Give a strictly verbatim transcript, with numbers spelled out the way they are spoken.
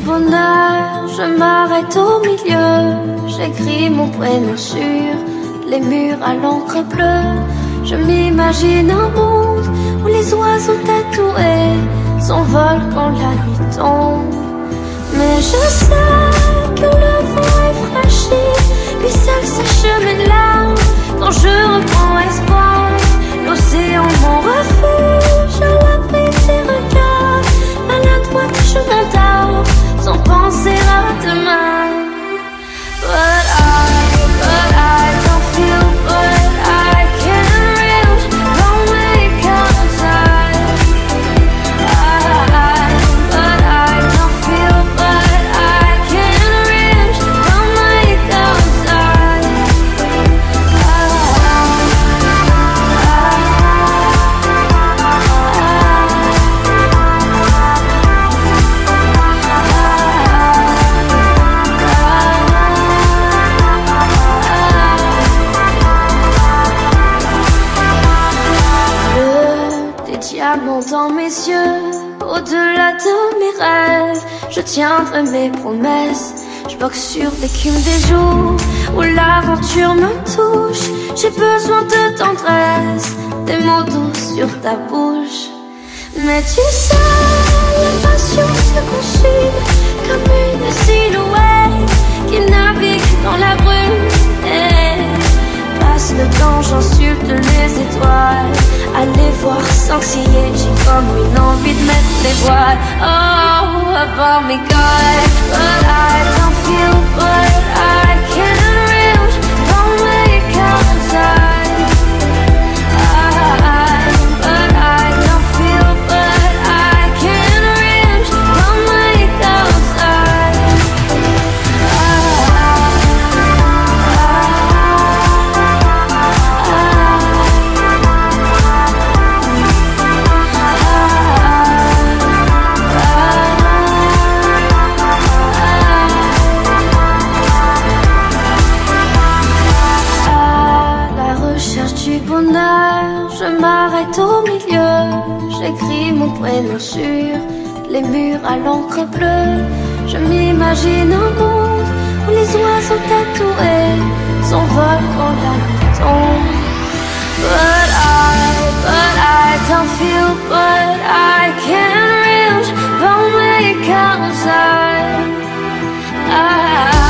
bonheur, je m'arrête au milieu. J'écris mon prénom sur les murs à l'encre bleue. Je m'imagine un monde où les oiseaux tatoués s'envolent quand la nuit tombe. Mais je sais que le vent est fragile, puis seul ce chemin-là. Quand je reprends espoir, l'océan mon refuge, à l'abri des regards, maladroite je m'endors, sans penser à demain. But I, but I don't feel, but I can reach from where it comes out. I, but I don't feel, but I can reach from where it comes out. Diamant dans mes yeux, au-delà de mes rêves, je tiendrai mes promesses. Je bloque sur l'écume des jours où l'aventure me touche. J'ai besoin de tendresse, des mots doux sur ta bouche. Mais tu sais, la passion se consume comme une silhouette qui navigue dans la brume. Et passe le temps, j'insulte les étoiles. Allez voir sans crier, j'ai comme une envie de mettre les voiles. Oh, above me God, but I don't feel, but I can reach from where it comes out. I, but I don't feel, but I can reach from where it comes out. Je m'arrête au milieu, j'écris mon prénom sur les murs à l'encre bleue. Je m'imagine un monde où les oiseaux tatoués s'envolent quand la nuit tombe. But I, but I don't feel, but I can reach from where it comes out. I,